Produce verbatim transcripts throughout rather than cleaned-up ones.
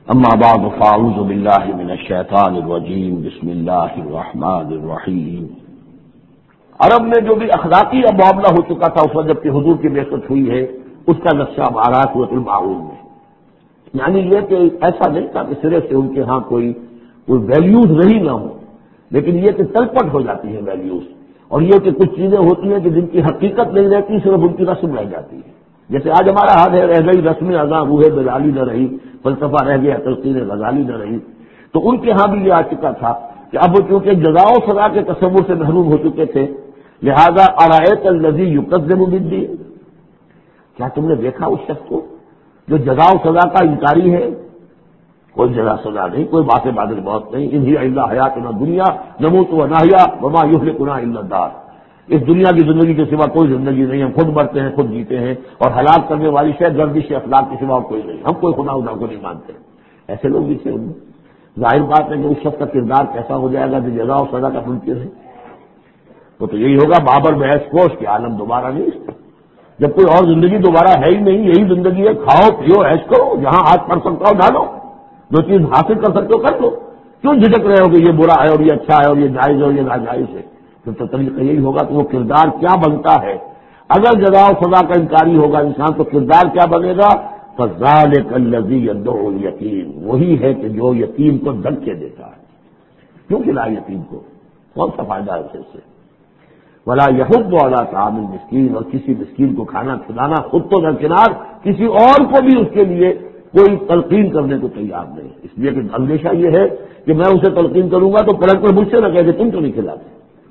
اما بعد فاعوذ باللہ من الشیطان الرجیم بسم اللہ الرحمن الرحیم۔ عرب میں جو بھی اخلاقی معاملہ ہو چکا تھا اس وقت جب کہ حضور کی بعثت ہوئی ہے، اس کا نقشہ بارہ سورۃ الماعون میں، یعنی یہ کہ ایسا نہیں تھا کہ سرے سے ان کے ہاں کوئی کوئی ویلیوز رہی نہ ہو، لیکن یہ کہ تلپٹ ہو جاتی ہے ویلیوز، اور یہ کہ کچھ چیزیں ہوتی ہیں کہ جن کی حقیقت نہیں رہتی، صرف ان کی رسم رہ جاتی ہے۔ جیسے آج ہمارا حال ہے، رہ گئی رسم اذاں روح بلالی نہ رہی، فلسفہ رہ گیا تلقین غزالی نہ رہی۔ تو ان کے ہاں بھی یہ آ چکا تھا کہ اب وہ چونکہ جزا و سزا کے تصور سے محروم ہو چکے تھے، لہذا ارأیت الذی یکذب بالدین، کیا تم نے دیکھا اس شخص کو جو جزا و سزا کا انکاری ہے؟ کوئی جزا سزا نہیں، کوئی باس بعد الموت نہیں، ان ہی الا حیاتنا دنیا نموت و نحیا وما یہلکنا الا الدار، اس دنیا کی زندگی کے سوا کوئی زندگی نہیں، ہم خود مرتے ہیں خود جیتے ہیں، اور ہلاک کرنے والی شے گردش اخلاق کے سوا کوئی نہیں، ہم کوئی خدا خدا کو نہیں مانتے۔ ایسے لوگ بھی تھے ان میں۔ ظاہر بات ہے کہ اس شخص کا کردار کیسا ہو جائے گا جو جزا و سزا کا منکر ہے؟ وہ تو یہی ہوگا بابر بحث کوش کے عالم دوبارہ نہیں، جب کوئی اور زندگی دوبارہ ہے ہی نہیں، یہی زندگی ہے، کھاؤ پیو عیش کرو، جہاں ہاتھ پڑ سکتا ہو ڈالو، جو چیز حاصل کر سکتے ہو کر لو، کیوں جھجک رہے ہو کہ یہ برا ہے اور یہ اچھا ہے اور یہ جائز ہے اور یہ ناجائز ہے؟ تو طریقہ یہی ہوگا کہ وہ کردار کیا بنتا ہے۔ اگر جزا و سزا کا انکاری ہوگا انسان تو کردار کیا بنے گا؟ فذلک الذی یدعو الیتیم، وہی ہے کہ جو یتیم کو دھکے دیتا ہے۔ کیوں کھلائے یتیم کو؟ کون سا فائدہ ہے اسے سے؟ ولا یحض علی طعام المسکین، اور کسی مسکین کو کھانا کھلانا خود تو درکنار کسی اور کو بھی اس کے لیے کوئی تلقین کرنے کو تیار نہیں، اس لیے کہ اندیشہ یہ ہے کہ میں اسے تلقین کروں گا تو پلٹ کر مجھ سے نہ کہے کہ تم تو نہیں کھلاتے۔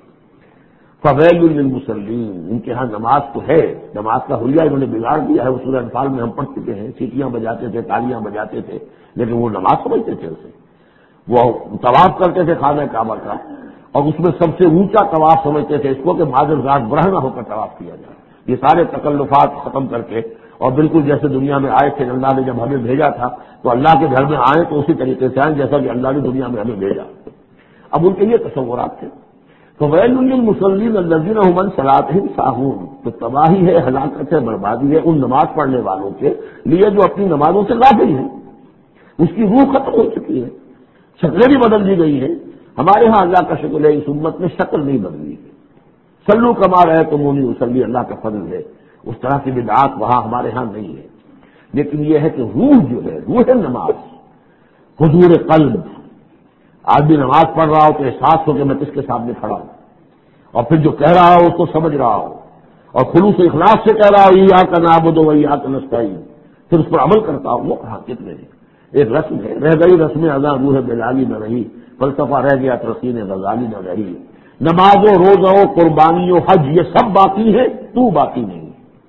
فویل للمصلین، ان کے ہاں نماز تو ہے، نماز کا حلیہ انہوں نے بگاڑ دیا ہے، وہ سورہ انفال میں ہم پڑھ چکے ہیں، سیٹیاں بجاتے تھے تالیاں بجاتے تھے، لیکن وہ نماز سمجھتے تھے اسے، وہ طواف کرتے تھے خانہ کعبہ کا، اور اس میں سب سے اونچا طواف سمجھتے تھے اس کو کہ معذر ذات برہنہ ہو کر طواف کیا جائے، یہ سارے تکلفات ختم کر کے، اور بالکل جیسے دنیا میں آئے تھے، اللہ نے جب ہمیں بھیجا تھا تو اللہ کے گھر میں آئے تو اسی طریقے سے آئے جیسا کہ اللہ نے دنیا میں ہمیں بھیجا۔ اب ان کے یہ تصورات تھے۔ تو ویل للمصلین الذین هم عن صلاتهم ساہون، تو تباہی ہے، ہلاکت ہے، بربادی ہے ان نماز پڑھنے والوں کے لیے جو اپنی نمازوں سے غافل ہیں، اس کی روح ختم ہو چکی ہے، شکلیں بھی بدل دی گئی ہیں۔ ہمارے ہاں اللہ کا شکل ہے، اس امت میں شکل نہیں بدلی ہے۔ صلو کما رأیتمونی اصلی، اللہ کا فضل ہے، اس طرح کی بدعات وہاں ہمارے ہاں نہیں ہے، لیکن یہ ہے کہ روح جو ہے، روح نماز، حضور قلب، آدمی نماز پڑھ رہا ہو تو احساس ہو کہ میں کس کے سامنے کھڑا ہوں، اور پھر جو کہہ رہا ہو اس کو سمجھ رہا ہو، اور خلوص اخلاص سے کہہ رہا ہو ایاک نعبد و ایاک نستعین، پھر اس پر عمل کرتا ہو، وہ کہاں کتنے ہیں؟ ایک رسم ہے، رہ گئی رسم اذاں روح بلالی نہ رہی، فلسفہ رہ گیا تلقین غزالی نہ رہی، نماز و روزہ و قربانی و حج یہ سب باقی ہے، تو باقی نہیں۔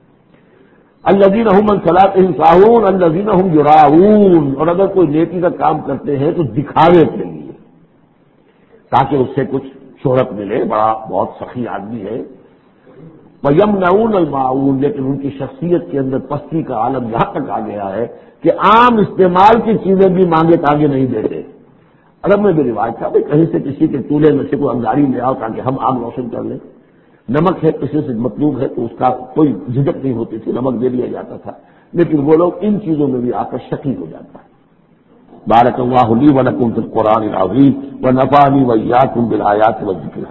الذین هم عن صلاتهم ساہون الذین هم یراؤون، اور اگر کوئی نیکی کا کام کرتے ہیں تو دکھاوے کے لیے، تاکہ اس سے کچھ شہرت ملے، بڑا بہت سخی آدمی ہے۔ وَيَمْنَعُونَ الْمَاعُونَ، لیکن ان کی شخصیت کے اندر پستی کا عالم یہاں تک آ گیا ہے کہ عام استعمال کی چیزیں بھی مانگے تاکہ نہیں دیتے۔ عرب میں بھی رواج تھا کہ کہیں سے کسی کے چولہے میں سے کوئی انگاری لے آؤ تاکہ ہم آگ روشن کر لیں، نمک ہے کسی سے مطلوب ہے تو اس کا کوئی جھجک نہیں ہوتی تھی، نمک دے دیا جاتا تھا، لیکن وہ لوگ ان چیزوں میں بھی آ کر شکی ہو جاتا ہے۔ بارک اللہ لی و لکم فی القرآن العظیم و نفعنی و ایاکم بالآیات والذکر